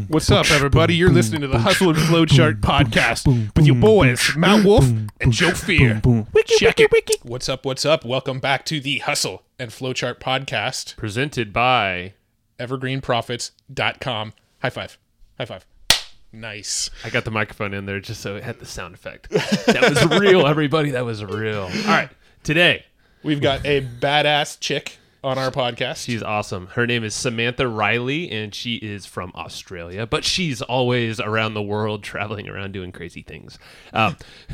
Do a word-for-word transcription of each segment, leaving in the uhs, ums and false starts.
What's up, everybody? You're listening to the Hustle and Flowchart podcast with your boys, Mount Wolf and Joe Fear. Check it. What's up, what's up? Welcome back to the Hustle and Flowchart podcast. Presented by evergreen profits dot com. High five. High five. Nice. I got the microphone in there just so it had the sound effect. That was real, everybody. That was real. All right. Today, we've got a badass chick on our podcast. She's awesome. Her name is Samantha Riley, and she is from Australia, but she's always around the world, traveling around doing crazy things. Um,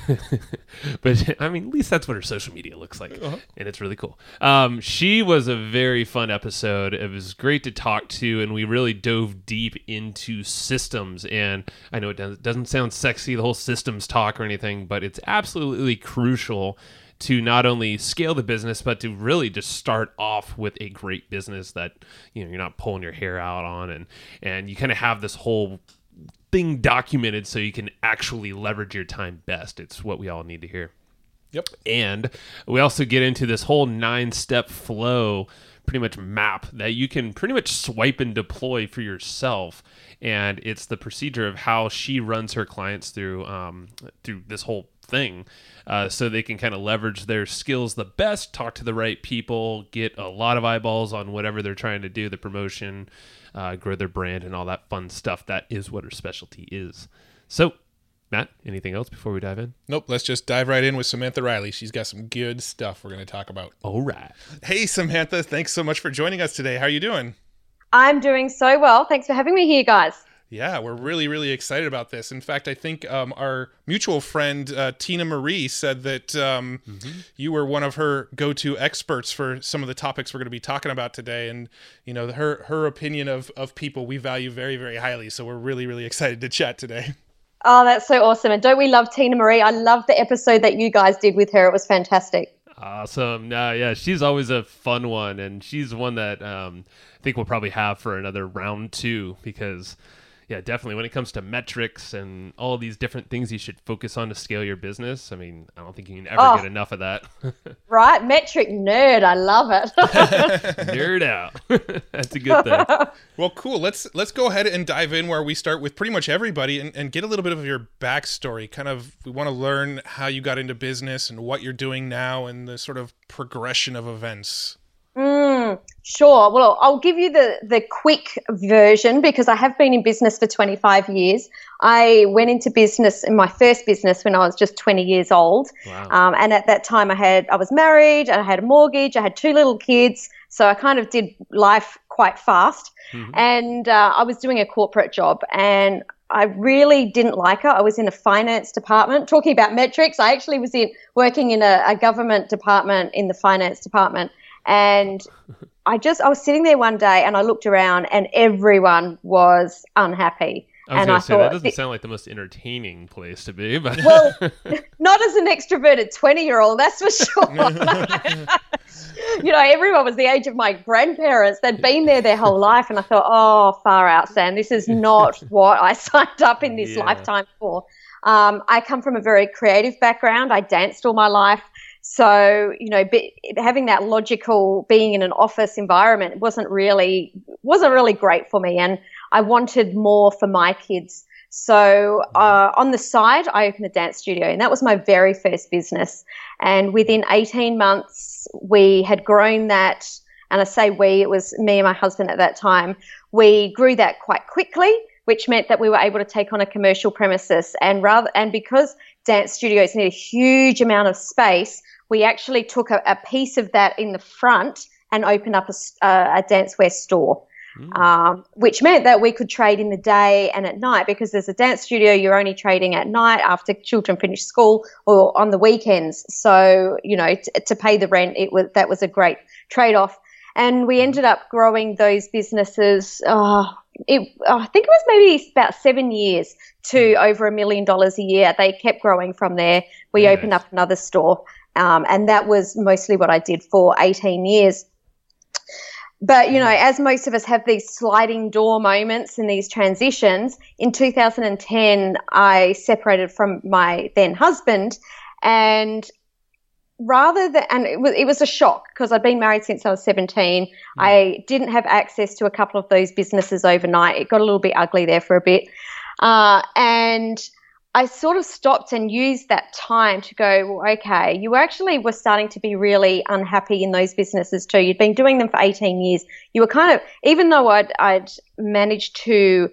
but, I mean, at least that's what her social media looks like, uh-huh. and it's really cool. Um, she was a very fun episode. It was great to talk to, and we really dove deep into systems, and I know it doesn't, doesn't sound sexy, the whole systems talk or anything, but it's absolutely crucial to not only scale the business, but to really just start off with a great business that, you know, you're not pulling your hair out on, and and you kind of have this whole thing documented so you can actually leverage your time best. It's what we all need to hear. Yep. And we also get into this whole nine-step flow, pretty much map that you can pretty much swipe and deploy for yourself. And it's the procedure of how she runs her clients through um, through this whole thing, uh, so they can kind of leverage their skills the best, talk to the right people, get a lot of eyeballs on whatever they're trying to do, the promotion, uh, grow their brand, and all that fun stuff. That is what her specialty is. So, Matt, anything else before we dive in? Nope, let's just dive right in with Samantha Riley. She's got some good stuff we're going to talk about. All right. Hey, Samantha, thanks so much for joining us today. How are you doing? I'm doing so well. Thanks for having me here, guys. Yeah, we're really, really excited about this. In fact, I think um, our mutual friend, uh, Tina Marie, said that um, mm-hmm. you were one of her go-to experts for some of the topics we're going to be talking about today. And, you know, her her opinion of, of people we value very, very highly. So we're really, really excited to chat today. Oh, that's so awesome. And don't we love Tina Marie? I love the episode that you guys did with her. It was fantastic. Awesome. Uh, yeah, she's always a fun one. And she's one that um, I think we'll probably have for another round two because... yeah, definitely. When it comes to metrics and all these different things you should focus on to scale your business, I mean, I don't think you can ever oh, get enough of that. Right? Metric nerd. I love it. Nerd out. That's a good thing. Well, cool. Let's let's go ahead and dive in where we start with pretty much everybody and, and get a little bit of your backstory. Kind of, we want to learn how you got into business and what you're doing now and the sort of progression of events. Mm, sure. Well, I'll give you the, the quick version because I have been in business for twenty-five years. I went into business in my first business when I was just twenty years old. Wow. Um, and at that time I had, I was married, I had a mortgage, I had two little kids. So I kind of did life quite fast. Mm-hmm. And uh, I was doing a corporate job and I really didn't like it. I was in a finance department. Talking about metrics, I actually was in working in a, a government department in the finance department. And I just, I was sitting there one day and I looked around and everyone was unhappy. I was and going I to say, thought, that doesn't sound like the most entertaining place to be. But well, not as an extroverted twenty-year-old, that's for sure. You know, everyone was the age of my grandparents. They'd been there their whole life. And I thought, oh, far out, Sam. This is not what I signed up in this yeah. lifetime for. Um, I come from a very creative background. I danced all my life. So, you know, be, having that logical being in an office environment wasn't really wasn't really great for me, and I wanted more for my kids. So uh, on the side, I opened a dance studio, and that was my very first business. And within eighteen months, we had grown that, and I say we, it was me and my husband at that time. We grew that quite quickly, which meant that we were able to take on a commercial premises. And rather, and because dance studios need a huge amount of space, we actually took a, a piece of that in the front and opened up a, a, a dancewear store, mm. um, which meant that we could trade in the day and at night because as a dance studio, you're only trading at night after children finish school or on the weekends. So, you know, t- to pay the rent, it was that was a great trade-off. And we ended up growing those businesses, oh, it, oh, I think it was maybe about seven years to over a million dollars a year. They kept growing from there. We Very opened nice. up another store. Um, and that was mostly what I did for eighteen years. But, you know, as most of us have these sliding door moments and these transitions, in two thousand ten, I separated from my then husband, and rather than, and it was, it was a shock because I'd been married since I was seventeen. Mm. I didn't have access to a couple of those businesses overnight. It got a little bit ugly there for a bit. Uh, and I sort of stopped and used that time to go, well, okay, you actually were starting to be really unhappy in those businesses too. You'd been doing them for eighteen years. You were kind of, even though I'd, I'd managed to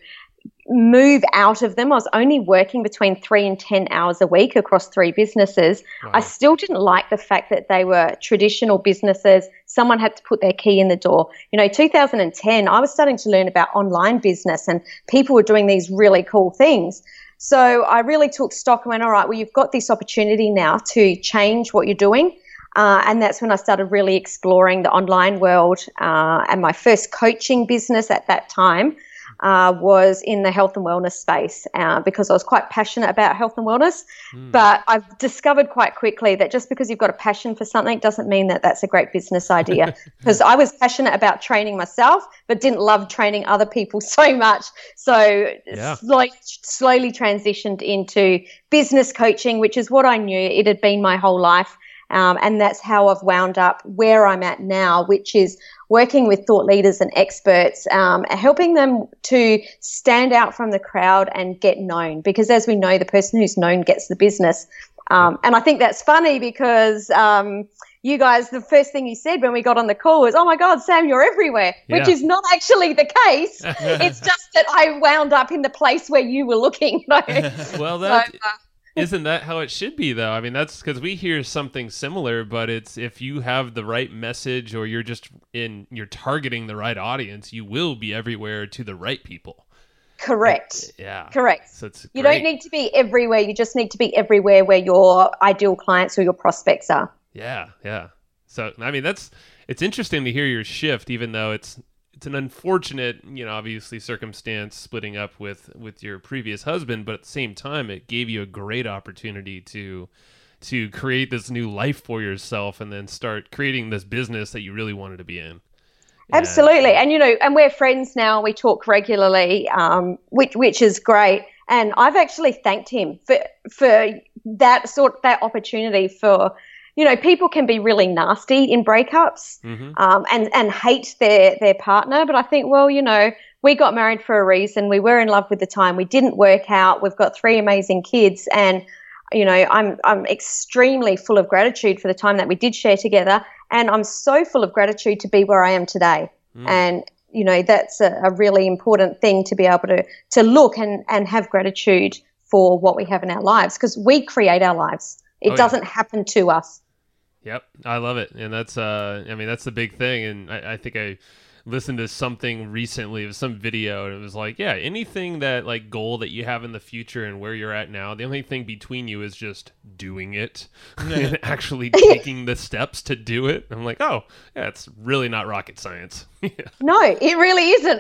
move out of them, I was only working between three and ten hours a week across three businesses. Wow. I still didn't like the fact that they were traditional businesses. Someone had to put their key in the door. You know, two thousand ten, I was starting to learn about online business and people were doing these really cool things. So I really took stock and went, all right, well, you've got this opportunity now to change what you're doing. Uh, and that's when I started really exploring the online world. Uh, and my first coaching business at that time uh, was in the health and wellness space uh, because I was quite passionate about health and wellness. Mm. But I've discovered quite quickly that just because you've got a passion for something doesn't mean that that's a great business idea. Because I was passionate about training myself, but didn't love training other people so much. So yeah. slowly, slowly transitioned into business coaching, which is what I knew it had been my whole life. Um, and that's how I've wound up where I'm at now, which is working with thought leaders and experts, um, helping them to stand out from the crowd and get known. Because as we know, the person who's known gets the business. Um, and I think that's funny because um, you guys, the first thing you said when we got on the call was, oh, my God, Sam, you're everywhere, yeah. which is not actually the case. It's just that I wound up in the place where you were looking. Well, that... So, uh, Isn't that how it should be, though? I mean, that's because we hear something similar, but it's if you have the right message or you're just in, you're targeting the right audience, you will be everywhere to the right people. Correct. Like, yeah. Correct. So it's you great. don't need to be everywhere. You just need to be everywhere where your ideal clients or your prospects are. Yeah. Yeah. So, I mean, that's, it's interesting to hear your shift, even though it's, It's an unfortunate, you know, obviously circumstance splitting up with, with your previous husband, but at the same time, it gave you a great opportunity to to create this new life for yourself and then start creating this business that you really wanted to be in. Absolutely. And, you know, and we're friends now. We talk regularly, um, which which is great. And I've actually thanked him for for that sort that opportunity for, you know, people can be really nasty in breakups mm-hmm. um, and, and hate their, their partner. But I think, well, you know, we got married for a reason. We were in love with the time. We didn't work out. We've got three amazing kids. And, you know, I'm I'm extremely full of gratitude for the time that we did share together. And I'm so full of gratitude to be where I am today. Mm. And, you know, that's a, a really important thing to be able to, to look and, and have gratitude for what we have in our lives because we create our lives. It oh, doesn't yeah. happen to us. Yep, I love it, and that's uh, I mean that's the big thing, and I, I think I listened to something recently, it was some video, and it was like, yeah, anything that like goal that you have in the future and where you're at now, the only thing between you is just doing it and actually taking the steps to do it. I'm like, oh, yeah, it's really not rocket science. yeah. No, it really isn't,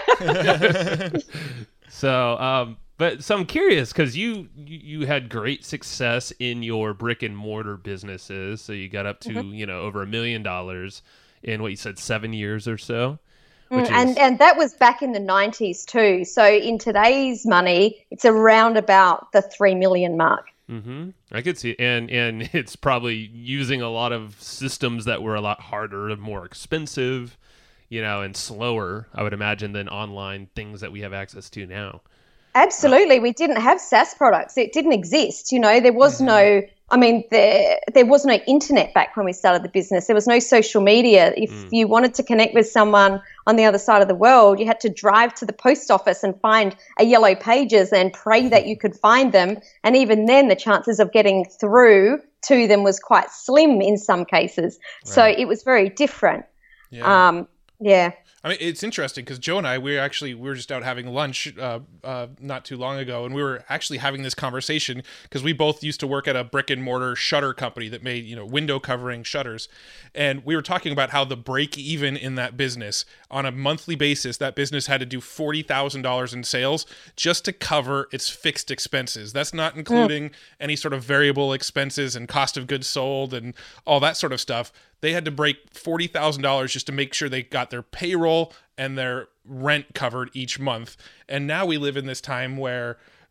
right? so, um. But so I'm curious because you, you you had great success in your brick and mortar businesses. So you got up to, mm-hmm. you know, over a million dollars in what you said, seven years or so. Which mm, and, is... and that was back in the nineties too. So in today's money, it's around about the three million mark. Mm-hmm. I could see. And, and it's probably using a lot of systems that were a lot harder and more expensive, you know, and slower, I would imagine, than online things that we have access to now. Absolutely. We didn't have SaaS products. It didn't exist. You know, there was mm-hmm. no, I mean, there, there was no internet back when we started the business. There was no social media. If mm. you wanted to connect with someone on the other side of the world, you had to drive to the post office and find a yellow pages and pray that you could find them. And even then, the chances of getting through to them was quite slim in some cases. Right. So it was very different. Yeah. Um, yeah. I mean, it's interesting because Joe and I, we were actually, we were just out having lunch uh, uh, not too long ago, and we were actually having this conversation because we both used to work at a brick and mortar shutter company that made, you know, window covering shutters. And we were talking about how the break even in that business on a monthly basis, that business had to do forty thousand dollars in sales just to cover its fixed expenses. That's not including yeah. any sort of variable expenses and cost of goods sold and all that sort of stuff. They had to break forty thousand dollars just to make sure they got their payroll and their rent covered each month. And now we live in this time where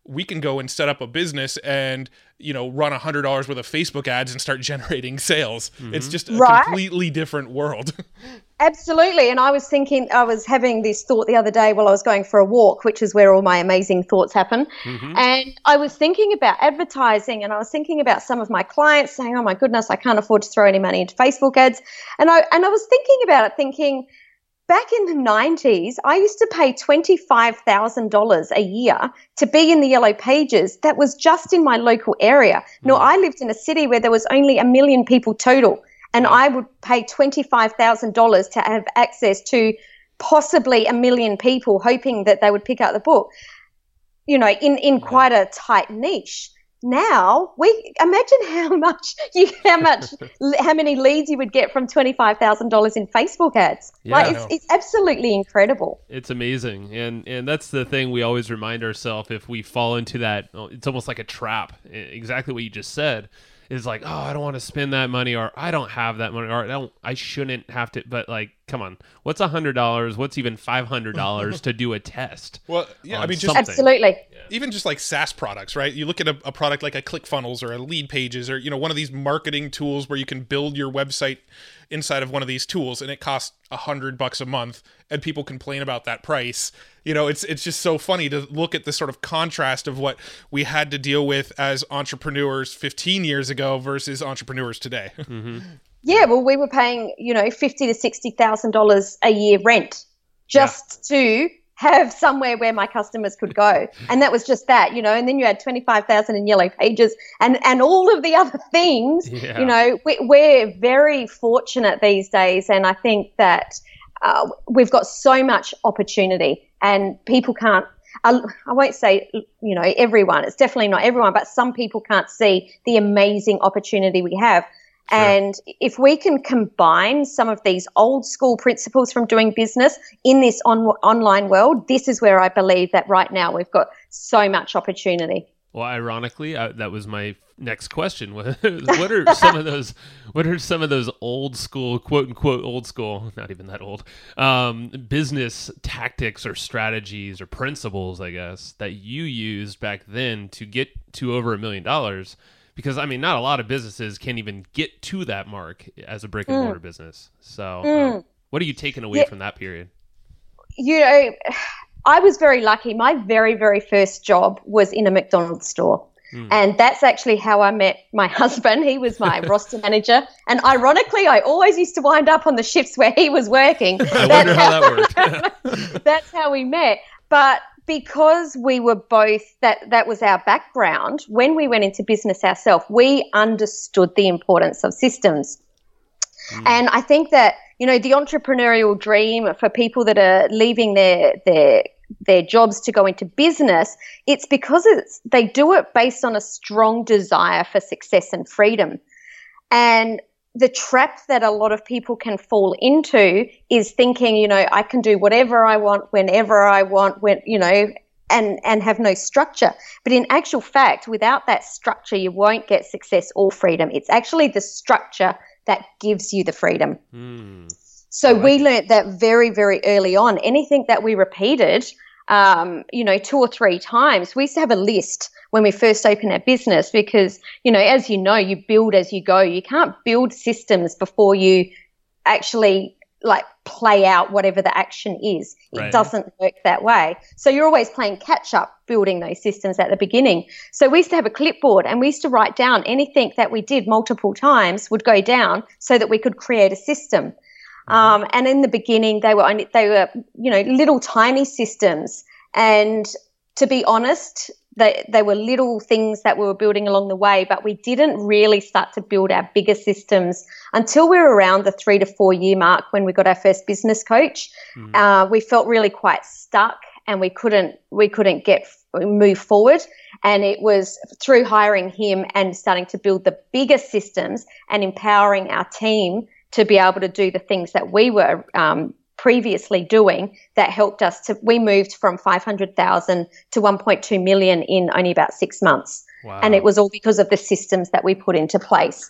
we can go and set up a business and, you know, run a hundred dollars worth of Facebook ads and start generating sales. Mm-hmm. It's just a right. completely different world. Absolutely. And I was thinking, I was having this thought the other day while I was going for a walk, which is where all my amazing thoughts happen. Mm-hmm. And I was thinking about advertising, and I was thinking about some of my clients saying, oh my goodness, I can't afford to throw any money into Facebook ads. And I, and I was thinking about it, thinking, back in the nineties, I used to pay twenty-five thousand dollars a year to be in the Yellow Pages. That was just in my local area. Mm. Now, I lived in a city where there was only a million people total, and I would pay twenty-five thousand dollars to have access to possibly a million people, hoping that they would pick up the book, you know, in, in quite a tight niche. Now, we imagine how much you, how much, how many leads you would get from twenty-five thousand dollars in Facebook ads. Yeah, like it's, it's absolutely incredible. It's amazing, and and that's the thing we always remind ourselves if we fall into that. It's almost like a trap. Exactly what you just said is like, oh, I don't want to spend that money, or I don't have that money, or I don't, I shouldn't have to. But like, come on, what's a hundred dollars? What's even five hundred dollars to do a test? Well, yeah, I mean, just something. Absolutely. Even just like SaaS products, right? You look at a, a product like a ClickFunnels or a Lead Pages, or, you know, one of these marketing tools where you can build your website inside of one of these tools, and it costs a hundred bucks a month, and people complain about that price. You know, it's it's just so funny to look at the sort of contrast of what we had to deal with as entrepreneurs fifteen years ago versus entrepreneurs today. Mm-hmm. Yeah, well, we were paying, you know, fifty to sixty thousand dollars a year rent just yeah. to have somewhere where my customers could go, and that was just that, you know. And then you had twenty-five thousand in Yellow Pages, and and all of the other things. Yeah. You know, we, we're very fortunate these days, and I think that uh, we've got so much opportunity, and people can't. I, I won't say, you know, everyone. It's definitely not everyone, but some people can't see the amazing opportunity we have. Sure. And if we can combine some of these old school principles from doing business in this on, online world, this is where I believe that right now we've got so much opportunity. Well, ironically, uh, that was my next question. What are some of those? What are some of those old school, quote unquote, old school, not even that old, um, business tactics or strategies or principles, I guess, that you used back then to get to over a million dollars? Because, I mean, not a lot of businesses can even get to that mark as a brick and mortar mm. business. So mm. um, what are you taking away yeah. from that period? You know, I was very lucky. My very, very first job was in a McDonald's store. Mm. And that's actually how I met my husband. He was my roster manager. And ironically, I always used to wind up on the shifts where he was working. I wonder how, how that worked. That's how we met. But because we were both, that that was our background, when we went into business ourselves, we understood the importance of systems. Mm. And I think that, you know, the entrepreneurial dream for people that are leaving their their their jobs to go into business, it's because it's they do it based on a strong desire for success and freedom. And the trap that a lot of people can fall into is thinking, you know, I can do whatever I want, whenever I want, when, you know, and, and have no structure. But in actual fact, without that structure, you won't get success or freedom. It's actually the structure that gives you the freedom. Mm. So like we learned that very, very early on. Anything that we repeated, um, you know, two or three times, we used to have a list when we first opened our business because, you know, as you know, you build as you go. You can't build systems before you actually like play out whatever the action is. It right. doesn't work that way. So you're always playing catch up, building those systems at the beginning. So we used to have a clipboard and we used to write down anything that we did multiple times would go down so that we could create a system. Mm-hmm. Um, and in the beginning, they were only, they were, you know, little tiny systems. And to be honest, They, they were little things that we were building along the way, but we didn't really start to build our bigger systems until we were around the three to four year mark when we got our first business coach. Mm. Uh, we felt really quite stuck and we couldn't we couldn't get move forward. And it was through hiring him and starting to build the bigger systems and empowering our team to be able to do the things that we were um, previously doing that helped us to, we moved from five hundred thousand to one point two million in only about six months. Wow. And it was all because of the systems that we put into place.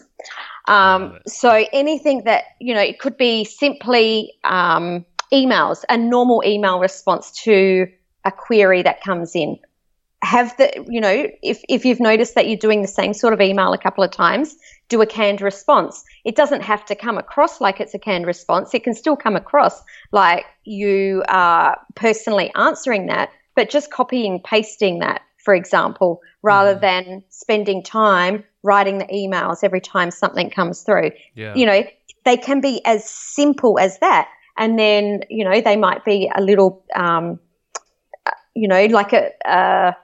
Um, so anything that, you know, it could be simply um, emails, a normal email response to a query that comes in. have the, you know, if, if you've noticed that you're doing the same sort of email a couple of times, do a canned response. It doesn't have to come across like it's a canned response. It can still come across like you are personally answering that, but just copying, pasting that, for example, rather mm. than spending time writing the emails every time something comes through. Yeah. You know, they can be as simple as that. And then, you know, they might be a little, um, you know, like a, a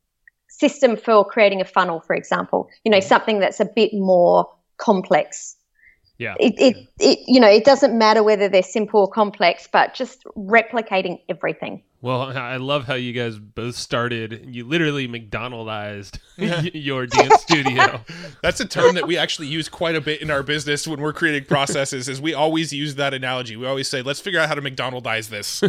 system for creating a funnel, for example, you know, mm. something that's a bit more complex. Yeah. It, it, it, you know, it doesn't matter whether they're simple or complex, but just replicating everything. Well, I love how you guys both started. You literally McDonaldized your dance studio. That's a term that we actually use quite a bit in our business when we're creating processes, is we always use that analogy. We always say, let's figure out how to McDonaldize this.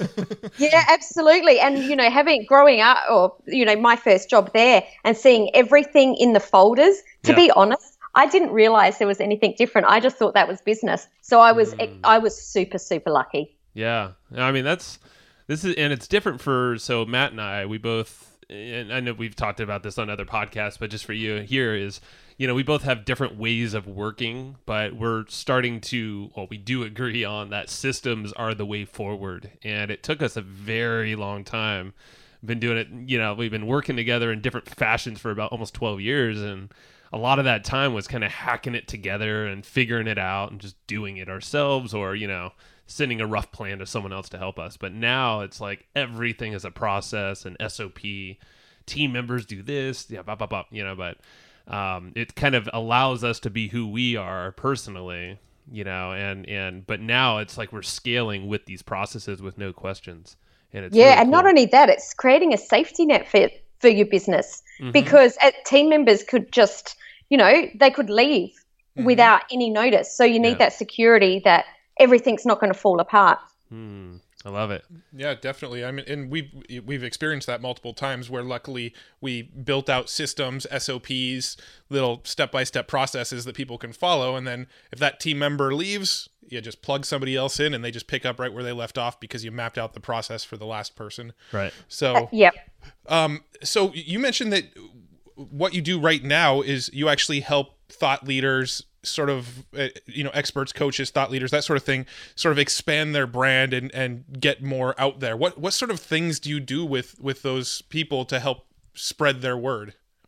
Yeah, absolutely. And, you know, having growing up, or, you know, my first job there and seeing everything in the folders, to yeah. be honest, I didn't realize there was anything different. I just thought that was business. So I was, mm. I was super, super lucky. Yeah. I mean, that's, this is, and it's different for, so Matt and I, we both, and I know we've talked about this on other podcasts, but just for you here is, you know, we both have different ways of working, but we're starting to, well, we do agree on that systems are the way forward. And it took us a very long time. Been doing it, you know, we've been working together in different fashions for about almost twelve years. And a lot of that time was kind of hacking it together and figuring it out and just doing it ourselves, or, you know, sending a rough plan to someone else to help us. But now it's like everything is a process, and S O P. Team members do this, yeah, blah, blah, blah, you know, but um, it kind of allows us to be who we are personally, you know, and, and but now it's like we're scaling with these processes with no questions. And it's yeah, really and cool. Not only that, it's creating a safety net for, for your business, mm-hmm. because uh, team members could just, you know, they could leave mm-hmm. without any notice. So you need yeah. that security that everything's not going to fall apart. Hmm. I love it. Yeah, definitely. I mean, and we've we've experienced that multiple times where luckily we built out systems, S O Ps, little step-by-step processes that people can follow. And then if that team member leaves, you just plug somebody else in and they just pick up right where they left off because you mapped out the process for the last person. Right. So, uh, yep. Um, so you mentioned that what you do right now is you actually help thought leaders, sort of, uh, you know, experts, coaches, thought leaders, that sort of thing, sort of expand their brand and, and get more out there. What what sort of things do you do with, with those people to help spread their word?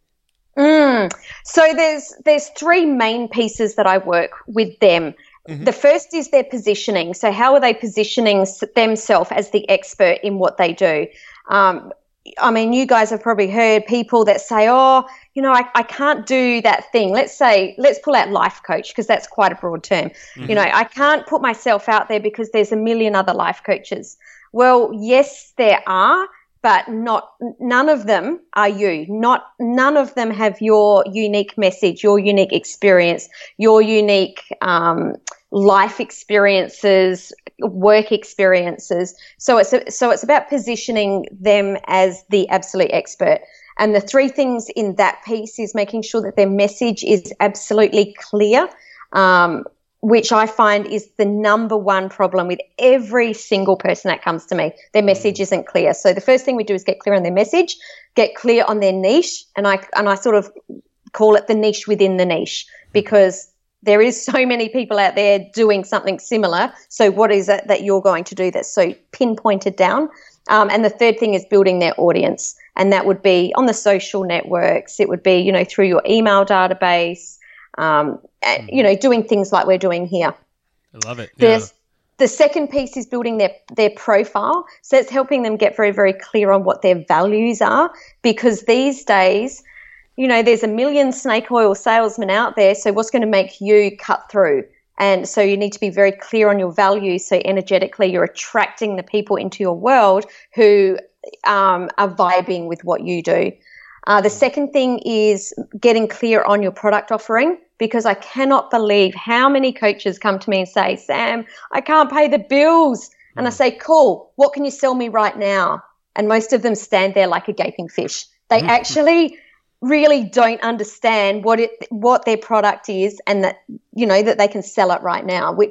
Mm. So there's there's three main pieces that I work with them. Mm-hmm. The first is their positioning. So how are they positioning themselves as the expert in what they do? Um, I mean, you guys have probably heard people that say, oh, you know, I, I can't do that thing. Let's say, let's pull out life coach, because that's quite a broad term. Mm-hmm. You know, I can't put myself out there because there's a million other life coaches. Well, yes, there are, but not, none of them are you. Not, none of them have your unique message, your unique experience, your unique um, life experiences, work experiences. So it's a, so it's about positioning them as the absolute expert. And the three things in that piece is making sure that their message is absolutely clear, um, which I find is the number one problem with every single person that comes to me. Their message isn't clear. So the first thing we do is get clear on their message, get clear on their niche, and I and I sort of call it the niche within the niche, because there is so many people out there doing something similar. So what is it that you're going to do that's so pinpointed down? Um, and the third thing is building their audience. And that would be on the social networks. It would be, you know, through your email database, um, and, you know, doing things like we're doing here. I love it. There's, yeah. The second piece is building their, their profile. So it's helping them get very, very clear on what their values are, because these days, you know, there's a million snake oil salesmen out there. So what's going to make you cut through? And so you need to be very clear on your values. So energetically, you're attracting the people into your world who um, are vibing with what you do. Uh, the second thing is getting clear on your product offering, because I cannot believe how many coaches come to me and say, Sam, I can't pay the bills. And I say, cool, what can you sell me right now? And most of them stand there like a gaping fish. They actually really don't understand what it what their product is, and that, you know, that they can sell it right now, which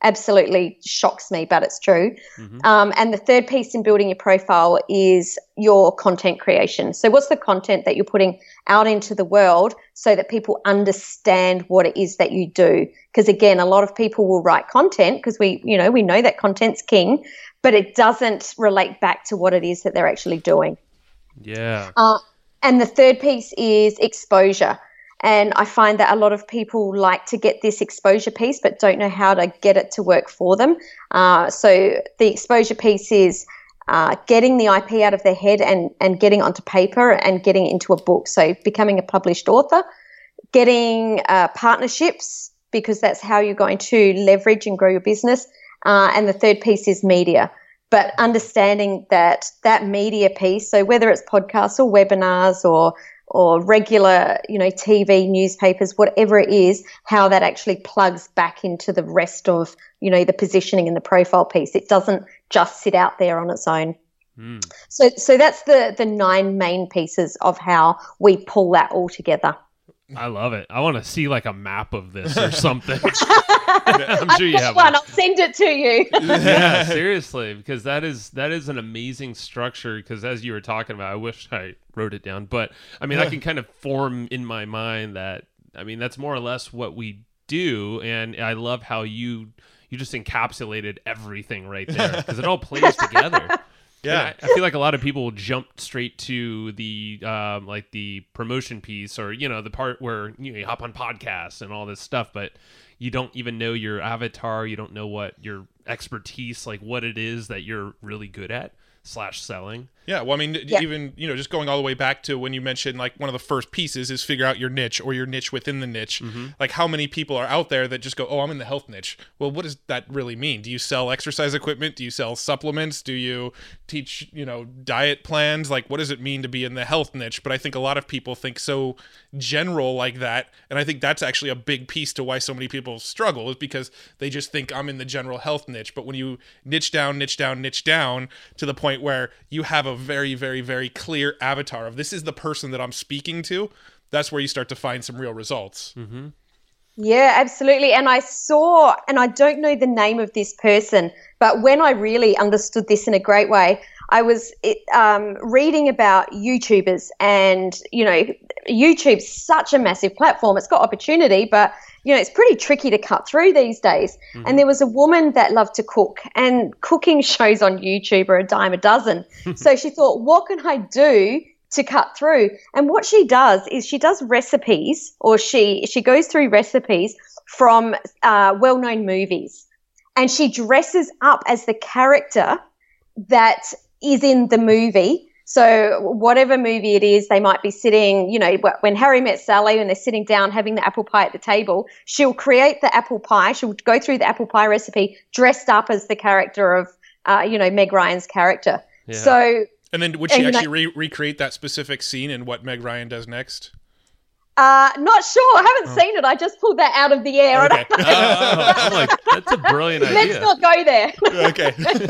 absolutely shocks me, but it's true. Mm-hmm. Um, and the third piece in building your profile is your content creation. So what's the content that you're putting out into the world so that people understand what it is that you do? Because again, a lot of people will write content because we, you know, we know that content's king, but it doesn't relate back to what it is that they're actually doing. Yeah. Uh, and the third piece is exposure. And I find that a lot of people like to get this exposure piece but don't know how to get it to work for them. Uh, so the exposure piece is uh, getting the I P out of their head and, and getting onto paper and getting it into a book. So becoming a published author, getting uh, partnerships, because that's how you're going to leverage and grow your business. Uh, and the third piece is media. But understanding that that media piece, so whether it's podcasts or webinars or or regular, you know, T V, newspapers, whatever it is, how that actually plugs back into the rest of, you know, the positioning and the profile piece. It doesn't just sit out there on its own. Mm. So so that's the the nine main pieces of how we pull that all together. I love it. I want to see like a map of this or something. I'm sure you have one. one. I'll send it to you. Yeah, seriously, because that is that is an amazing structure. Because as you were talking about, I wish I wrote it down, but I mean, I can kind of form in my mind that I mean that's more or less what we do, and I love how you you just encapsulated everything right there because it all plays together. Yeah, I, I feel like a lot of people will jump straight to the um, like the promotion piece, or you know, the part where you know, you hop on podcasts and all this stuff, but you don't even know your avatar. You don't know what your expertise, like what it is that you're really good at slash selling. Yeah, well, I mean, Yeah. even, you know, just going all the way back to when you mentioned, like, one of the first pieces is figure out your niche or your niche within the niche. Mm-hmm. Like, how many people are out there that just go, oh, I'm in the health niche. Well, what does that really mean? Do you sell exercise equipment? Do you sell supplements? Do you teach, you know, diet plans? Like, what does it mean to be in the health niche? But I think a lot of people think so general like that. And I think that's actually a big piece to why so many people struggle, is because they just think I'm in the general health niche. But when you niche down, niche down, niche down to the point where you have a very, very, very clear avatar of this is the person that I'm speaking to, that's where you start to find some real results. Mm-hmm. Yeah, absolutely. And I saw, and I don't know the name of this person, but when I really understood this in a great way, I was um, reading about YouTubers, and, you know, YouTube's such a massive platform. It's got opportunity, but, you know, it's pretty tricky to cut through these days. Mm-hmm. And there was a woman that loved to cook, and cooking shows on YouTube are a dime a dozen. So she thought, what can I do to cut through? And what she does is she does recipes, or she, she goes through recipes from uh, well-known movies, and she dresses up as the character that is in the movie. So whatever movie it is, they might be sitting, you know, when Harry Met Sally, and they're sitting down having the apple pie at the table, she'll create the apple pie. She'll go through the apple pie recipe dressed up as the character of, uh, you know, Meg Ryan's character. Yeah. So, And then would she and actually like- re- recreate that specific scene in what Meg Ryan does next? uh, not sure. I haven't Oh. seen it. I just pulled that out of the air. I Okay. don't know. Oh, I'm like, that's a brilliant Let's idea. not go there. Okay.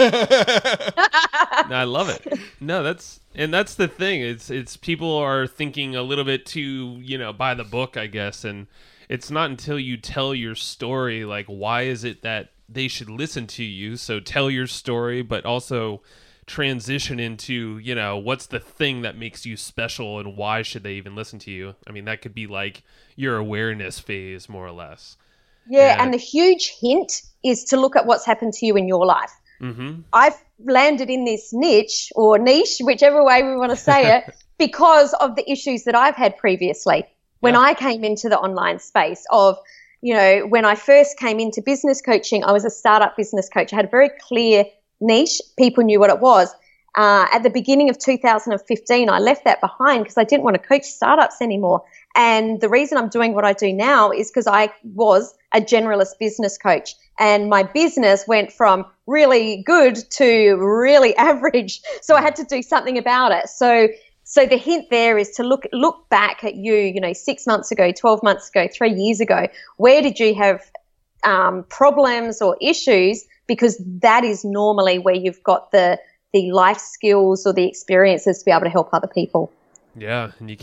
No, I love it. No, that's and that's the thing. It's it's people are thinking a little bit too, you know, by the book, I guess, and it's not until you tell your story, like, why is it that they should listen to you? So tell your story, but also transition into, you know, what's the thing that makes you special, and why should they even listen to you? I mean, that could be like your awareness phase, more or less. Yeah, Yeah. and the huge hint is to look at what's happened to you in your life. Mm-hmm. I've landed in this niche or niche, whichever way we want to say it, because of the issues that I've had previously. When Yeah. I came into the online space of, you know, when I first came into business coaching, I was a startup business coach. I had a very clear niche. People knew what it was. Uh, at the beginning of two thousand fifteen, I left that behind because I didn't want to coach startups anymore. And the reason I'm doing what I do now is because I was a generalist business coach, and my business went from really good to really average. So I had to do something about it. So, so the hint there is to look look back at you, you know, six months ago, twelve months ago, three years ago. Where did you have um, problems or issues? Because that is normally where you've got the the life skills or the experiences to be able to help other people. Yeah, and you can't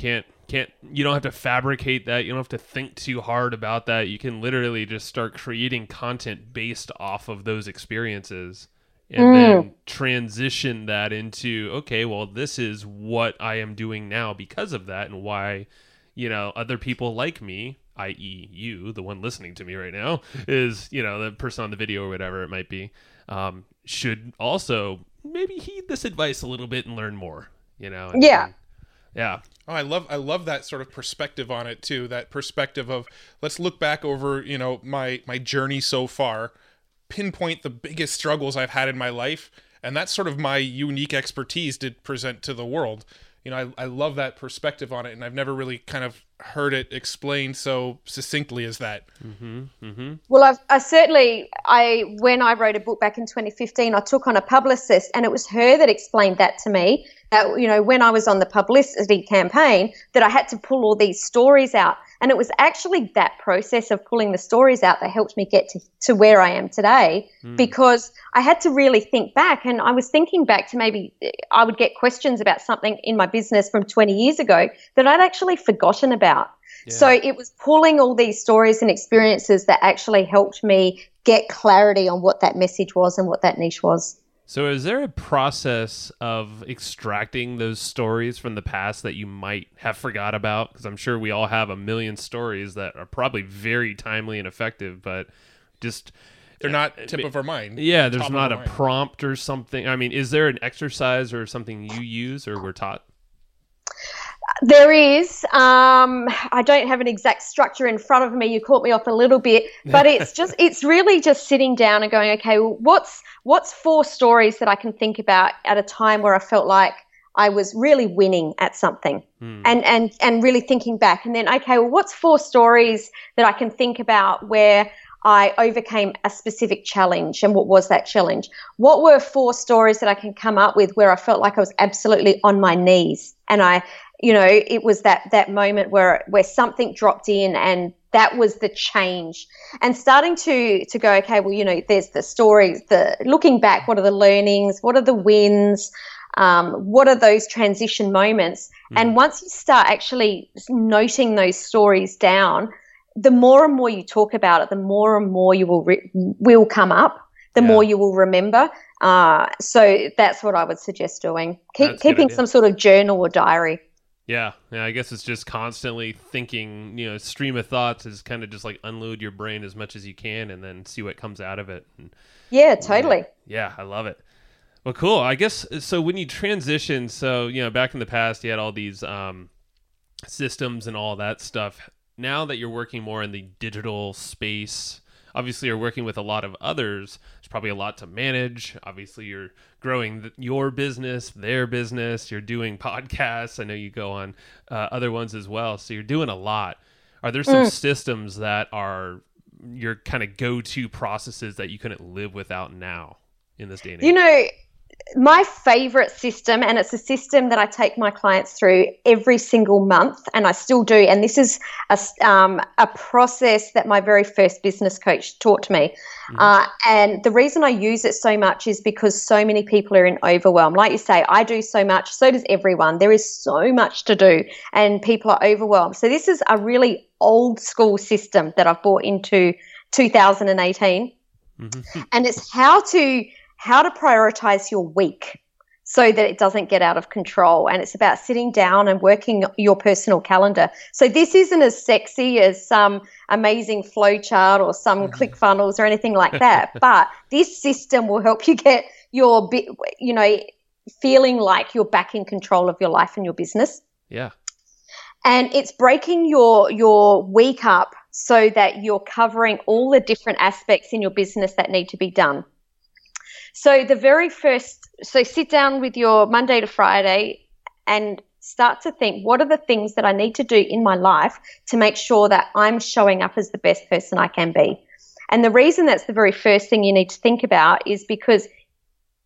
can't you don't have to fabricate that. You don't have to think too hard about that. You can literally just start creating content based off of those experiences, and mm. then transition that into, okay, well, this is what I am doing now because of that, and why, you know, other people like me, that is you, the one listening to me right now, is, you know, the person on the video or whatever it might be, um, should also maybe heed this advice a little bit and learn more, you know? And, yeah. And, yeah. Oh, I love I love that sort of perspective on it too. That perspective of, let's look back over, you know, my my journey so far, pinpoint the biggest struggles I've had in my life, and that's sort of my unique expertise to present to the world. You know, I, I love that perspective on it, and I've never really kind of heard it explained so succinctly as that. Mm-hmm, mm-hmm. Well, I've, I certainly, I when I wrote a book back in twenty fifteen, I took on a publicist, and it was her that explained that to me, that, you know, when I was on the publicity campaign, that I had to pull all these stories out. And it was actually that process of pulling the stories out that helped me get to, to where I am today, mm. because I had to really think back. And I was thinking back to, maybe I would get questions about something in my business from twenty years ago that I'd actually forgotten about. Yeah. So it was pulling all these stories and experiences that actually helped me get clarity on what that message was and what that niche was. So is there a process of extracting those stories from the past that you might have forgot about? Because I'm sure we all have a million stories that are probably very timely and effective, but just... They're not tip of our mind. Yeah, there's not a mind. Prompt or something. I mean, is there an exercise or something you use or were taught? There is. Um, I don't have an exact structure in front of me. You caught me off a little bit, but it's just, it's really just sitting down and going, okay, well, what's, what's four stories that I can think about at a time where I felt like I was really winning at something, hmm. and, and, and really thinking back, and then, okay, well, what's four stories that I can think about where I overcame a specific challenge, and what was that challenge? What were four stories that I can come up with where I felt like I was absolutely on my knees, and I, you know, it was that that moment where where something dropped in, and that was the change. And starting to to go, okay, well, you know, there's the stories, the looking back, what are the learnings, what are the wins, um, what are those transition moments? Mm. And once you start actually noting those stories down, the more and more you talk about it, the more and more you will re- will come up, the yeah. more you will remember. Uh, so that's what I would suggest doing. Keep keeping some sort of journal or diary. Yeah, yeah. I guess it's just constantly thinking. You know, stream of thoughts is kind of just like unload your brain as much as you can, and then see what comes out of it. And, yeah, totally. Yeah, I love it. Well, cool. I guess so. When you transition, so you know, back in the past, you had all these um, systems and all that stuff. Now that you're working more in the digital space, obviously you're working with a lot of others. There's probably a lot to manage. Obviously you're growing the, your business, their business. You're doing podcasts. I know you go on uh, other ones as well. So you're doing a lot. Are there some mm. systems that are your kind of go-to processes that you couldn't live without now in this day and age? You know, my favorite system, and it's a system that I take my clients through every single month, and I still do. And this is a, um, a process that my very first business coach taught me. Mm-hmm. Uh, and the reason I use it so much is because so many people are in overwhelm. Like you say, I do so much, so does everyone. There is so much to do, and people are overwhelmed. So this is a really old school system that I've brought into two thousand eighteen. Mm-hmm. And it's how to how to prioritize your week so that it doesn't get out of control. And it's about sitting down and working your personal calendar. So this isn't as sexy as some amazing flow chart or some mm-hmm. ClickFunnels or anything like that. But this system will help you get your, you know, feeling like you're back in control of your life and your business. Yeah. And it's breaking your your week up so that you're covering all the different aspects in your business that need to be done. So the very first, so sit down with your Monday to Friday and start to think, what are the things that I need to do in my life to make sure that I'm showing up as the best person I can be? And the reason that's the very first thing you need to think about is because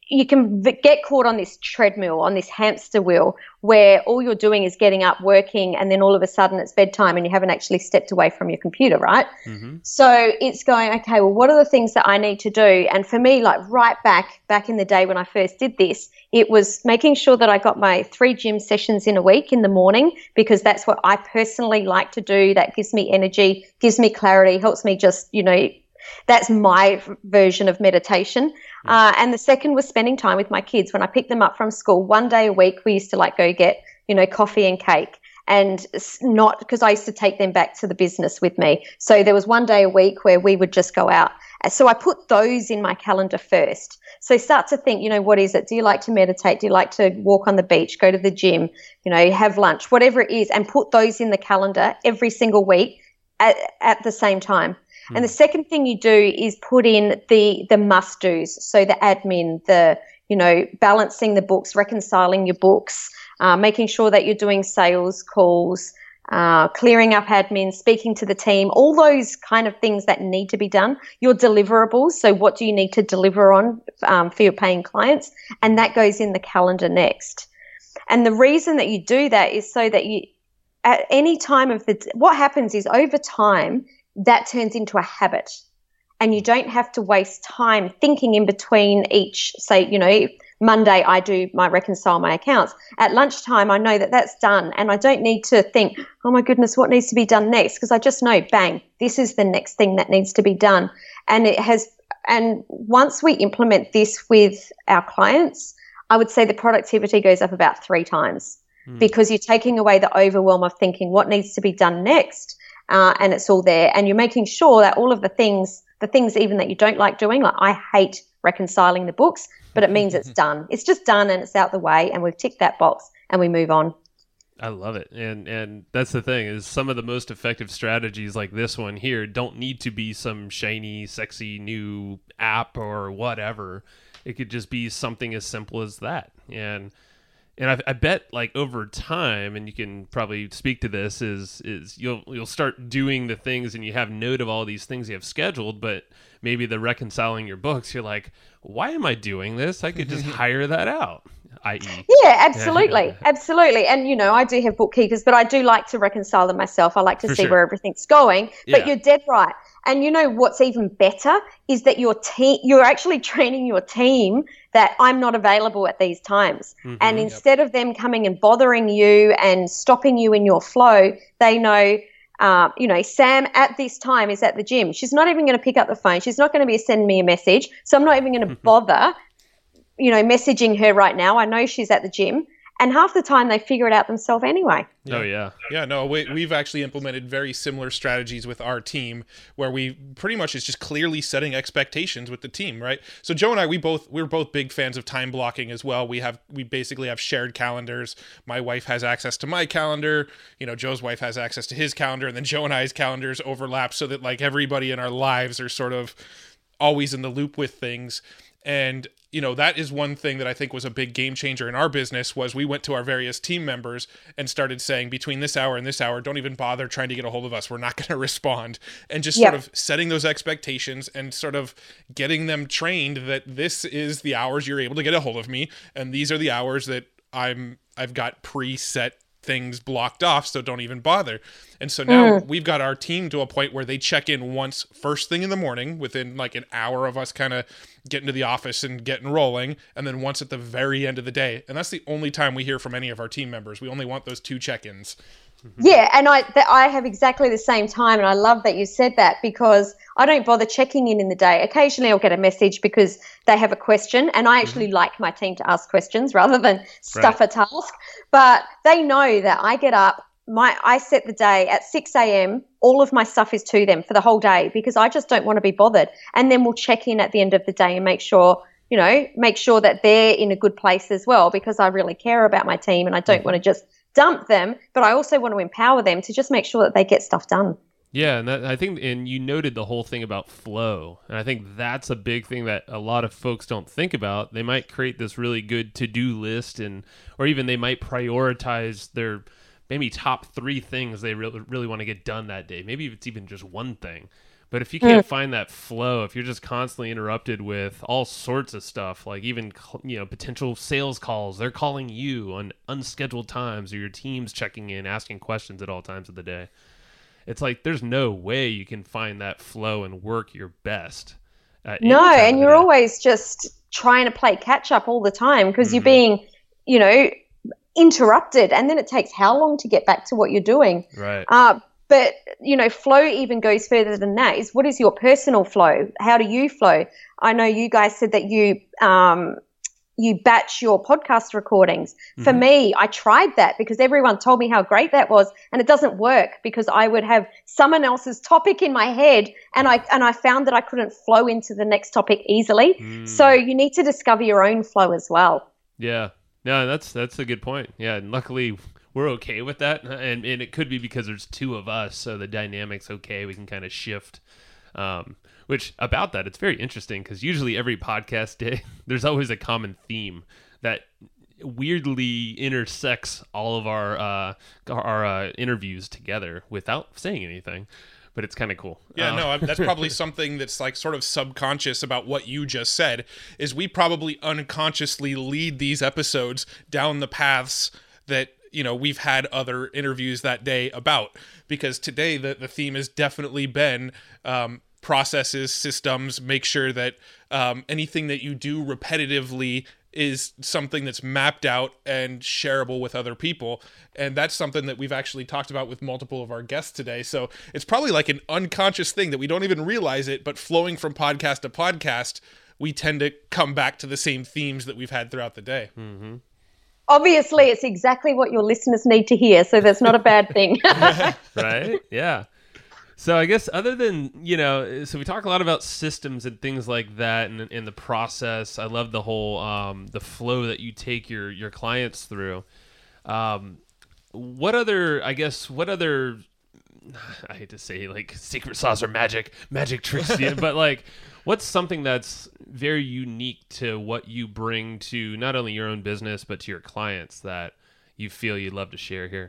you can v- get caught on this treadmill, on this hamster wheel, where all you're doing is getting up, working, and then all of a sudden it's bedtime and you haven't actually stepped away from your computer, right? Mm-hmm. So it's going, okay, well, what are the things that I need to do? And for me, like right back, back in the day when I first did this, it was making sure that I got my three gym sessions in a week in the morning, because that's what I personally like to do. That gives me energy, gives me clarity, helps me just, you know, that's my version of meditation. Uh, and the second was spending time with my kids. When I picked them up from school, one day a week, we used to like go get, you know, coffee and cake. And not because I used to take them back to the business with me. So there was one day a week where we would just go out. So I put those in my calendar first. So start to think, you know, what is it? Do you like to meditate? Do you like to walk on the beach, go to the gym, you know, have lunch, whatever it is, and put those in the calendar every single week at, at the same time. And the second thing you do is put in the the must-dos, so the admin, the, you know, balancing the books, reconciling your books, uh, making sure that you're doing sales calls, uh, clearing up admin, speaking to the team, all those kind of things that need to be done. Your deliverables, so what do you need to deliver on um, for your paying clients, and that goes in the calendar next. And the reason that you do that is so that you, at any time of the, what happens is over time, that turns into a habit, and you don't have to waste time thinking in between each, say, you know, Monday I do my reconcile my accounts. At lunchtime, I know that that's done, and I don't need to think, oh my goodness, what needs to be done next? Because I just know, bang, this is the next thing that needs to be done. And it has, and once we implement this with our clients, I would say the productivity goes up about three times mm. because you're taking away the overwhelm of thinking what needs to be done next. Uh, and it's all there, and you're making sure that all of the things, the things even that you don't like doing, like I hate reconciling the books, but it means it's done. It's just done and it's out the way, and we've ticked that box and we move on. I love it. And and that's the thing, is some of the most effective strategies like this one here don't need to be some shiny, sexy new app or whatever. It could just be something as simple as that. And And I, I bet, like, over time, and you can probably speak to this, is is you'll you'll start doing the things, and you have note of all these things you have scheduled, but maybe the reconciling your books, you're like, why am I doing this? I could just hire that out, that is. Yeah, absolutely, absolutely. And, you know, I do have bookkeepers, but I do like to reconcile them myself. I like to For see sure. where everything's going. But Yeah. you're dead right. And you know what's even better is that your team, you're actually training your team that I'm not available at these times. Mm-hmm, and instead yep. of them coming and bothering you and stopping you in your flow, they know, uh, you know, Sam at this time is at the gym. She's not even going to pick up the phone. She's not going to be sending me a message. So I'm not even going to bother, you know, messaging her right now. I know she's at the gym. And half the time they figure it out themselves anyway. Oh, yeah. Yeah, no, we, we've actually implemented very similar strategies with our team, where we pretty much is just clearly setting expectations with the team, right? So Joe and I, we both, we're both big fans of time blocking as well. We have, we basically have shared calendars. My wife has access to my calendar. You know, Joe's wife has access to his calendar, and then Joe and I's calendars overlap so that like everybody in our lives are sort of always in the loop with things. And, you know, that is one thing that I think was a big game changer in our business, was we went to our various team members and started saying, between this hour and this hour, don't even bother trying to get a hold of us. We're not going to respond. And just Yep. sort of setting those expectations and sort of getting them trained that this is the hours you're able to get a hold of me. And these are the hours that I'm, I've got preset things blocked off, so don't even bother. And so now mm. we've got our team to a point where they check in once first thing in the morning, within like an hour of us kind of getting to the office and getting rolling, and then once at the very end of the day. And that's the only time we hear from any of our team members. We only want those two check-ins. Yeah, and I th- I have exactly the same time, and I love that you said that, because I don't bother checking in in the day. Occasionally I'll get a message because they have a question, and I actually mm-hmm. like my team to ask questions rather than stuff right. a task. But they know that I get up, my I set the day at six a.m. All of my stuff is to them for the whole day, because I just don't want to be bothered. And then we'll check in at the end of the day and make sure, you know, make sure that they're in a good place as well, because I really care about my team and I don't mm-hmm. want to just dump them, but I also want to empower them to just make sure that they get stuff done. Yeah, and that, I think, and you noted the whole thing about flow, and I think that's a big thing that a lot of folks don't think about. They might create this really good to-do list, and or even they might prioritize their maybe top three things they really really want to get done that day. Maybe it's even just one thing. But if you can't mm. find that flow, if you're just constantly interrupted with all sorts of stuff, like even, you know, potential sales calls, they're calling you on unscheduled times, or your team's checking in, asking questions at all times of the day. It's like there's no way you can find that flow and work your best. No, and you're always just trying to play catch up all the time because mm-hmm. you're being, you know, interrupted, and then it takes how long to get back to what you're doing. Right. Uh, But, you know, flow even goes further than that. Is what is your personal flow? How do you flow? I know you guys said that you um, you batch your podcast recordings. Mm-hmm. For me, I tried that because everyone told me how great that was, and it doesn't work because I would have someone else's topic in my head, and I and I found that I couldn't flow into the next topic easily. Mm. So you need to discover your own flow as well. Yeah. No, that's that's a good point. Yeah, and luckily we're okay with that, and, and it could be because there's two of us, so the dynamic's okay. We can kind of shift. Um, which about that, it's very interesting because usually every podcast day, there's always a common theme that weirdly intersects all of our uh, our uh, interviews together without saying anything. But it's kind of cool. Yeah, uh, no, that's probably something that's like sort of subconscious about what you just said, is we probably unconsciously lead these episodes down the paths that, you know, we've had other interviews that day about, because today the, the theme has definitely been um, processes, systems, make sure that um, anything that you do repetitively is something that's mapped out and shareable with other people. And that's something that we've actually talked about with multiple of our guests today. So it's probably like an unconscious thing that we don't even realize it, but flowing from podcast to podcast, we tend to come back to the same themes that we've had throughout the day. Mm-hmm. Obviously, it's exactly what your listeners need to hear, so that's not a bad thing. Right? Yeah. So I guess other than, you know, so we talk a lot about systems and things like that, and in the process. I love the whole um, the flow that you take your your clients through. Um, what other, I guess, what other, I hate to say like secret sauce or magic magic tricks, but like, what's something that's very unique to what you bring to not only your own business but to your clients that you feel you'd love to share here?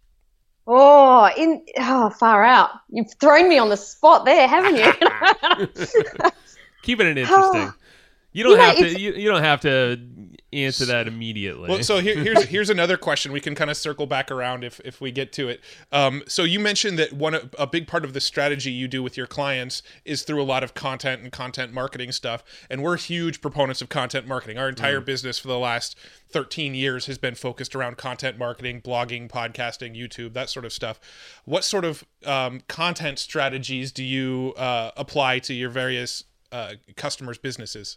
Oh, in oh, far out. You've thrown me on the spot there, haven't you? Keeping it interesting. You don't you know, have to. You, you don't have to answer that immediately. Well, so here, here's here's another question. We can kind of circle back around if if we get to it. Um, so you mentioned that one a big part of the strategy you do with your clients is through a lot of content and content marketing stuff. And we're huge proponents of content marketing. Our entire mm. business for the last thirteen years has been focused around content marketing, blogging, podcasting, YouTube, that sort of stuff. What sort of um, content strategies do you uh, apply to your various uh, customers' businesses?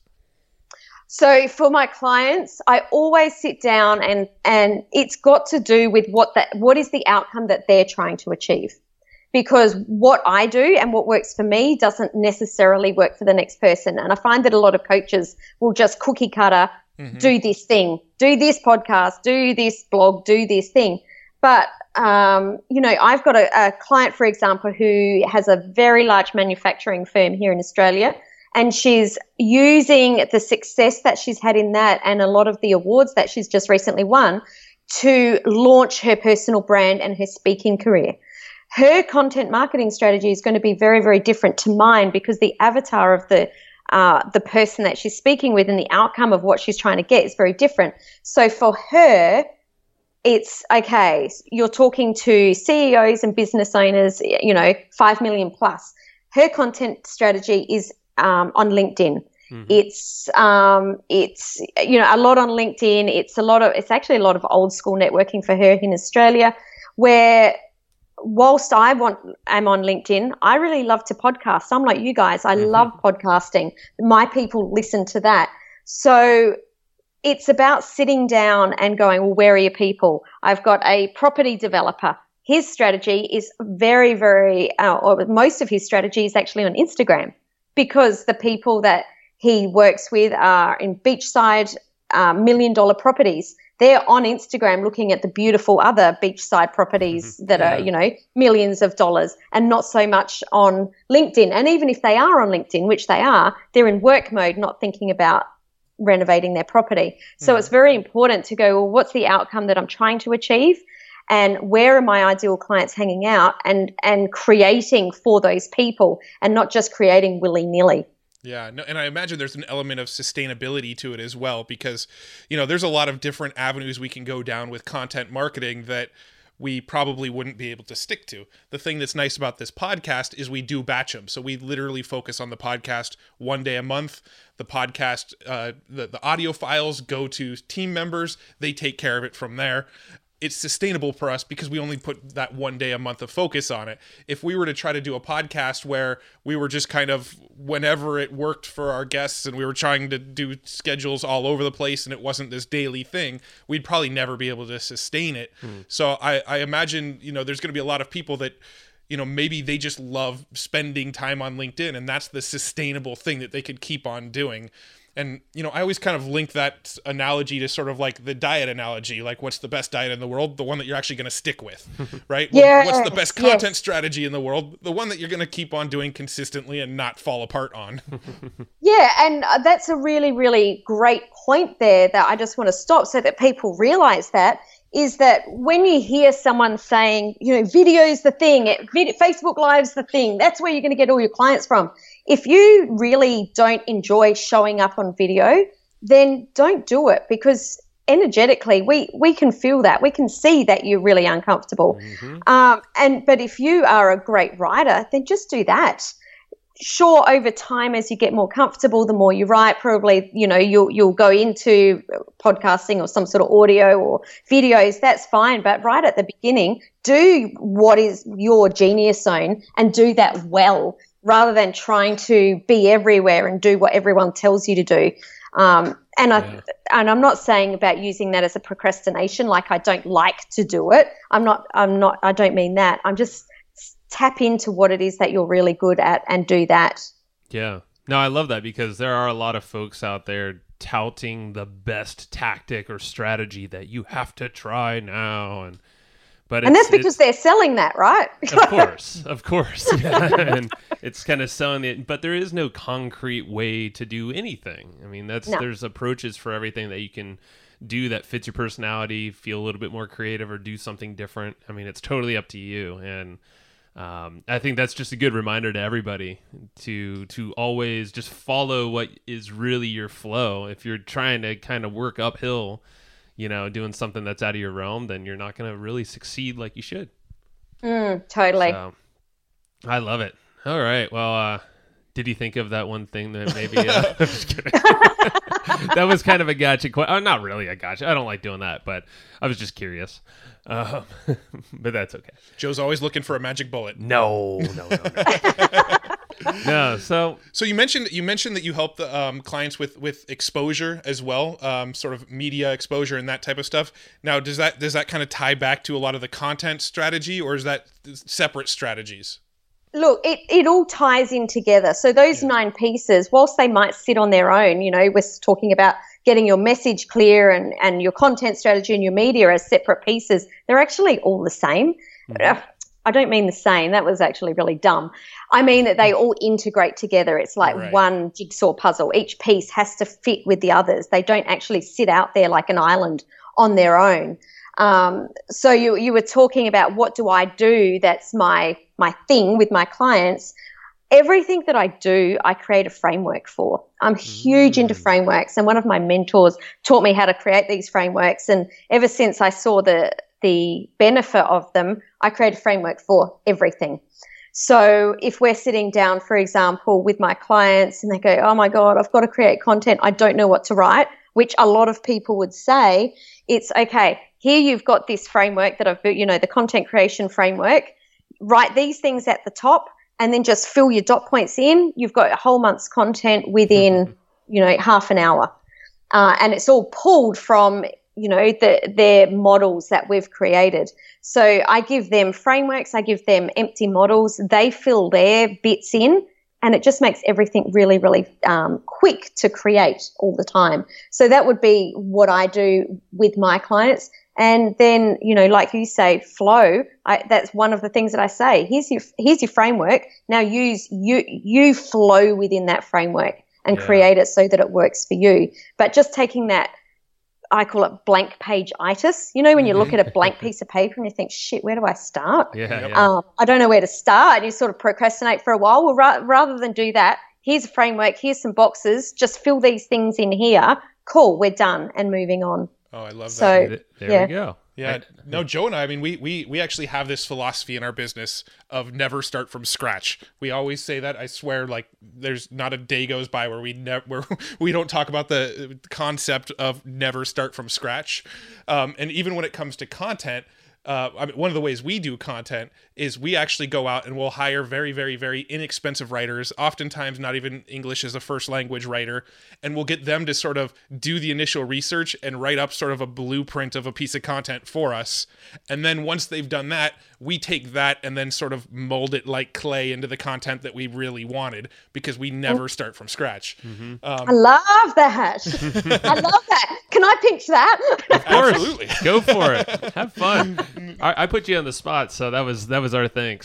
So for my clients, I always sit down and, and it's got to do with what that, what is the outcome that they're trying to achieve. Because what I do and what works for me doesn't necessarily work for the next person. And I find that a lot of coaches will just cookie cutter, mm-hmm. do this thing, do this podcast, do this blog, do this thing. But, um, you know, I've got a, a client, for example, who has a very large manufacturing firm here in Australia. And she's using the success that she's had in that and a lot of the awards that she's just recently won to launch her personal brand and her speaking career. Her content marketing strategy is going to be very, very different to mine because the avatar of the uh, the person that she's speaking with and the outcome of what she's trying to get is very different. So for her, it's, okay, you're talking to C E Os and business owners, you know, five million plus. Her content strategy is Um, on LinkedIn. Mm-hmm. It's, um, it's, you know, a lot on LinkedIn. It's a lot of, it's actually a lot of old school networking for her in Australia, where whilst I want, am on LinkedIn, I really love to podcast. I'm like you guys. I mm-hmm. love podcasting. My people listen to that. So it's about sitting down and going, well, where are your people? I've got a property developer. His strategy is very, very, uh, or most of his strategy is actually on Instagram, because the people that he works with are in beachside uh, million dollar properties. They're on Instagram looking at the beautiful other beachside properties mm-hmm. that yeah. are, you know, millions of dollars, and not so much on LinkedIn. And even if they are on LinkedIn, which they are, they're in work mode, not thinking about renovating their property. So mm-hmm. it's very important to go, well, what's the outcome that I'm trying to achieve? and where are my ideal clients hanging out, and and creating for those people and not just creating willy-nilly. Yeah, no, and I imagine there's an element of sustainability to it as well, because, you know, there's a lot of different avenues we can go down with content marketing that we probably wouldn't be able to stick to. The thing that's nice about this podcast is we do batch them. So we literally focus on the podcast one day a month. The podcast, uh, the, the audio files go to team members. They take care of it from there. It's sustainable for us because we only put that one day a month of focus on it. If we were to try to do a podcast where we were just kind of whenever it worked for our guests and we were trying to do schedules all over the place and it wasn't this daily thing, we'd probably never be able to sustain it. Hmm. So I, I imagine, you know, there's going to be a lot of people that, you know, maybe they just love spending time on LinkedIn and that's the sustainable thing that they could keep on doing. And, you know, I always kind of link that analogy to sort of like the diet analogy, like what's the best diet in the world? The one that you're actually going to stick with, right? Yeah. What's the best content yes. strategy in the world? The one that you're going to keep on doing consistently and not fall apart on. Yeah, and that's a really, really great point there that I just want to stop so that people realize that, is that when you hear someone saying, you know, video's the thing, video, Facebook Live's the thing, that's where you're going to get all your clients from. If you really don't enjoy showing up on video, then don't do it, because energetically we, we can feel that. We can see that you're really uncomfortable. Mm-hmm. Um, and but if you are a great writer, then just do that. Sure, over time, as you get more comfortable, the more you write, probably, you know, you'll you'll go into podcasting or some sort of audio or videos. That's fine. But right at the beginning, do what is your genius zone and do that well, rather than trying to be everywhere and do what everyone tells you to do. Um, and yeah. I and I'm not saying about using that as a procrastination, like I don't like to do it. I'm not. I'm not. I don't mean that. I'm just tap into what it is that you're really good at and do that. Yeah. No, I love that, because there are a lot of folks out there touting the best tactic or strategy that you have to try now. And but and it's, that's because it's, they're selling that, right? Of course. Of course. Yeah. And it's kind of selling it. But there is no concrete way to do anything. I mean, that's no. there's approaches for everything that you can do that fits your personality, feel a little bit more creative, or do something different. I mean, it's totally up to you. And Um, I think that's just a good reminder to everybody to to always just follow what is really your flow. If you're trying to kind of work uphill, you know, doing something that's out of your realm, then you're not going to really succeed like you should. Mm, totally. So, I love it. All right. Well, uh, did you think of that one thing that maybe... Uh, I'm just kidding. That was kind of a gotcha question. Oh, not really a gotcha. I don't like doing that, but I was just curious. Um, but that's okay. Joe's always looking for a magic bullet. No, no, no, no. No, so so you mentioned you mentioned that you help the um, clients with, with exposure as well, um, sort of media exposure and that type of stuff. Now, does that does that kind of tie back to a lot of the content strategy, or is that separate strategies? Look, it, it all ties in together. So those yeah. nine pieces, whilst they might sit on their own, you know, we're talking about getting your message clear and, and your content strategy and your media as separate pieces, they're actually all the same. Mm-hmm. I don't mean the same. That was actually really dumb. I mean that they all integrate together. It's like right. one jigsaw puzzle. Each piece has to fit with the others. They don't actually sit out there like an island on their own. Um, so you you were talking about what do I do that's my my thing with my clients. Everything that I do, I create a framework for. I'm huge mm. into frameworks, and one of my mentors taught me how to create these frameworks, and ever since I saw the the benefit of them, I create a framework for everything. So if we're sitting down, for example, with my clients and they go, oh my God, I've got to create content, I don't know what to write, which a lot of people would say, it's okay, here you've got this framework that I've built, you know, the content creation framework, write these things at the top and then just fill your dot points in. You've got a whole month's content within, you know, half an hour. Uh, and it's all pulled from, you know, the, their models that we've created. So I give them frameworks, I give them empty models, they fill their bits in, and it just makes everything really, really um, quick to create all the time. So that would be what I do with my clients. And then, you know, like you say, flow, I, that's one of the things that I say. Here's your here's your framework. Now use you you flow within that framework and yeah. create it so that it works for you. But just taking that I call it blank page-itis. You know, when you look at a blank piece of paper and you think, shit, where do I start? Yeah, yeah. Um, I don't know where to start. And you sort of procrastinate for a while. Well, ra- rather than do that, here's a framework, here's some boxes, just fill these things in here. Cool, we're done and moving on. Oh, I love so, that. There yeah. we go. Yeah, I, no, Joe and I, I mean, we, we, we actually have this philosophy in our business of never start from scratch. We always say that. I swear, like, there's not a day goes by where we never, where we don't talk about the concept of never start from scratch. Um, and even when it comes to content, uh, I mean, one of the ways we do content is we actually go out and we'll hire very, very, very inexpensive writers, oftentimes not even English as a first language writer, and we'll get them to sort of do the initial research and write up sort of a blueprint of a piece of content for us. And then once they've done that, we take that and then sort of mold it like clay into the content that we really wanted, because we never start from scratch. Mm-hmm. Um, I love that. I love that. Can I pitch that? Of course. Absolutely. Go for it. Have fun. I, I put you on the spot, so that was that was our thanks.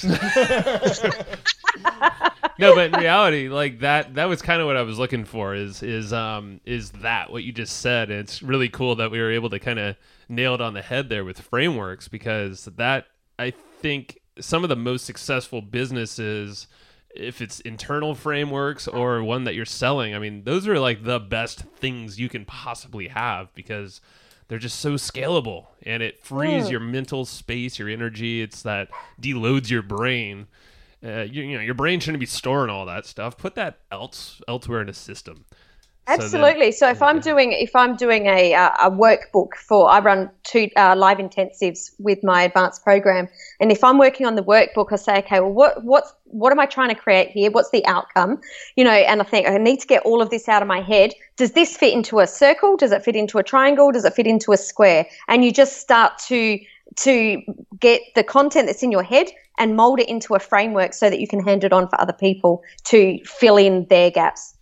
No, but in reality, like that that was kind of what I was looking for is is um is that what you just said. And it's really cool that we were able to kind of nail it on the head there with frameworks, because that, I think, some of the most successful businesses, if it's internal frameworks or one that you're selling, I mean, those are like the best things you can possibly have, because they're just so scalable and it frees Mm. your mental space, your energy. It's that deloads your brain. Uh, you, you know, your brain shouldn't be storing all that stuff. Put that else elsewhere in a system. Absolutely. So, if I'm doing if I'm doing a a workbook for, I run two uh, live intensives with my advanced program, and if I'm working on the workbook, I say, okay, well, what what's what am I trying to create here? What's the outcome? You know, and I think I need to get all of this out of my head. Does this fit into a circle? Does it fit into a triangle? Does it fit into a square? And you just start to to get the content that's in your head and mold it into a framework so that you can hand it on for other people to fill in their gaps.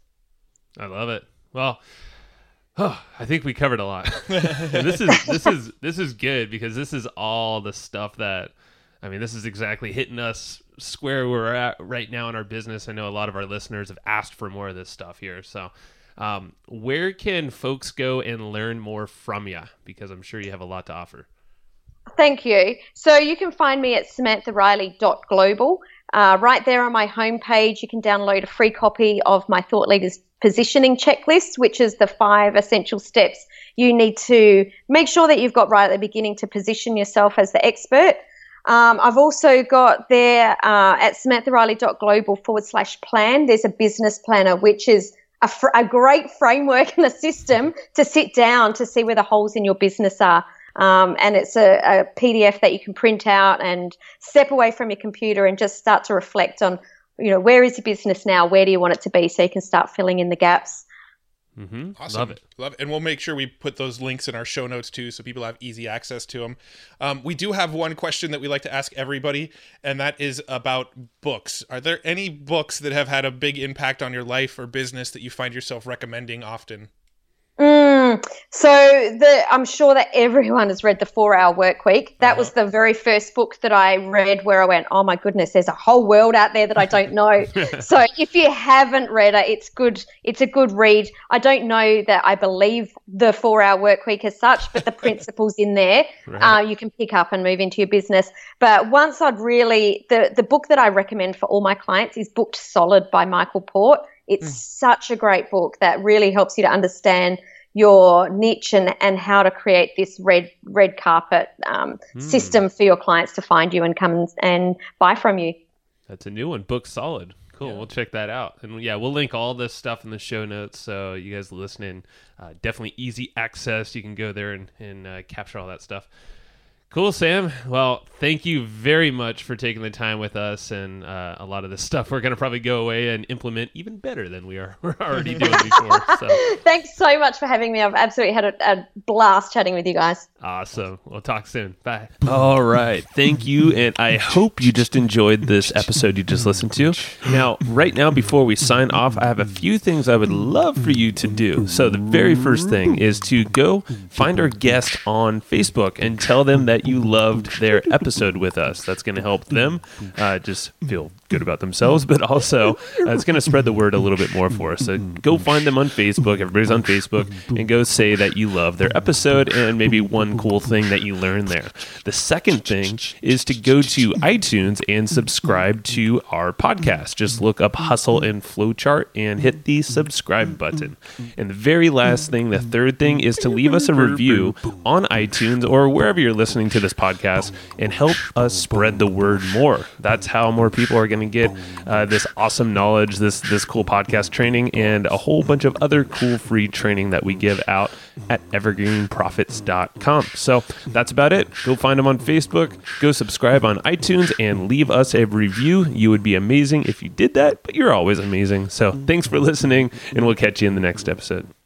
I love it. Well, oh, I think we covered a lot. And this is this is this is good, because this is all the stuff that, I mean, this is exactly hitting us square where we're at right now in our business. I know a lot of our listeners have asked for more of this stuff here. So um, where can folks go and learn more from you? Because I'm sure you have a lot to offer. Thank you. So you can find me at samantha riley dot global. Uh, right there on my homepage, you can download a free copy of my Thought Leaders Positioning Checklist, which is the five essential steps you need to make sure that you've got right at the beginning to position yourself as the expert. Um, I've also got there uh, at samantha riley dot global forward slash plan. There's a business planner, which is a, fr- a great framework and a system to sit down to see where the holes in your business are. Um, and it's a, a P D F that you can print out and step away from your computer and just start to reflect on, you know, where is your business now? Where do you want it to be? So you can start filling in the gaps. Mm-hmm. Awesome. Love it. Love it. And we'll make sure we put those links in our show notes too, so people have easy access to them. Um, we do have one question that we like to ask everybody, and that is about books. Are there any books that have had a big impact on your life or business that you find yourself recommending often? Mm. So the, I'm sure that everyone has read The four hour Work Week. That uh-huh. was the very first book that I read where I went, oh my goodness, there's a whole world out there that I don't know. So if you haven't read it, it's good. It's a good read. I don't know that I believe The four hour Work Week as such, but the principles in there, right. uh, you can pick up and move into your business. But once I'd really, the, the book that I recommend for all my clients is Booked Solid by Michael Port. It's mm. such a great book that really helps you to understand your niche and, and how to create this red red carpet um, mm. system for your clients to find you and come and, and buy from you. That's a new one, Booked Solid. Cool. Yeah. We'll check that out. And yeah, we'll link all this stuff in the show notes. So you guys listening, uh, definitely easy access. You can go there and, and uh, capture all that stuff. Cool, Sam. Well, thank you very much for taking the time with us, and uh, a lot of this stuff we're going to probably go away and implement even better than we are we're already doing before. So. Thanks so much for having me. I've absolutely had a, a blast chatting with you guys. Awesome. We'll talk soon. Bye. All right. Thank you, and I hope you just enjoyed this episode you just listened to. Now, right now, before we sign off, I have a few things I would love for you to do. So the very first thing is to go find our guest on Facebook and tell them that that you loved their episode with us. That's going to help them uh, just feel good about themselves, but also uh, it's going to spread the word a little bit more for us. So go find them on Facebook. Everybody's on Facebook, and go say that you love their episode and maybe one cool thing that you learned there. The second thing is to go to iTunes and subscribe to our podcast. Just look up Hustle and Flowchart and hit the subscribe button. And the very last thing, the third thing, is to leave us a review on iTunes or wherever you're listening to this podcast and help us spread the word more. That's how more people are going to get uh, this awesome knowledge, this this cool podcast training, and a whole bunch of other cool free training that we give out at evergreen profits dot com. So that's about it. Go find them on Facebook, go subscribe on iTunes, and leave us a review. You would be amazing if you did that, but you're always amazing. So thanks for listening, and we'll catch you in the next episode.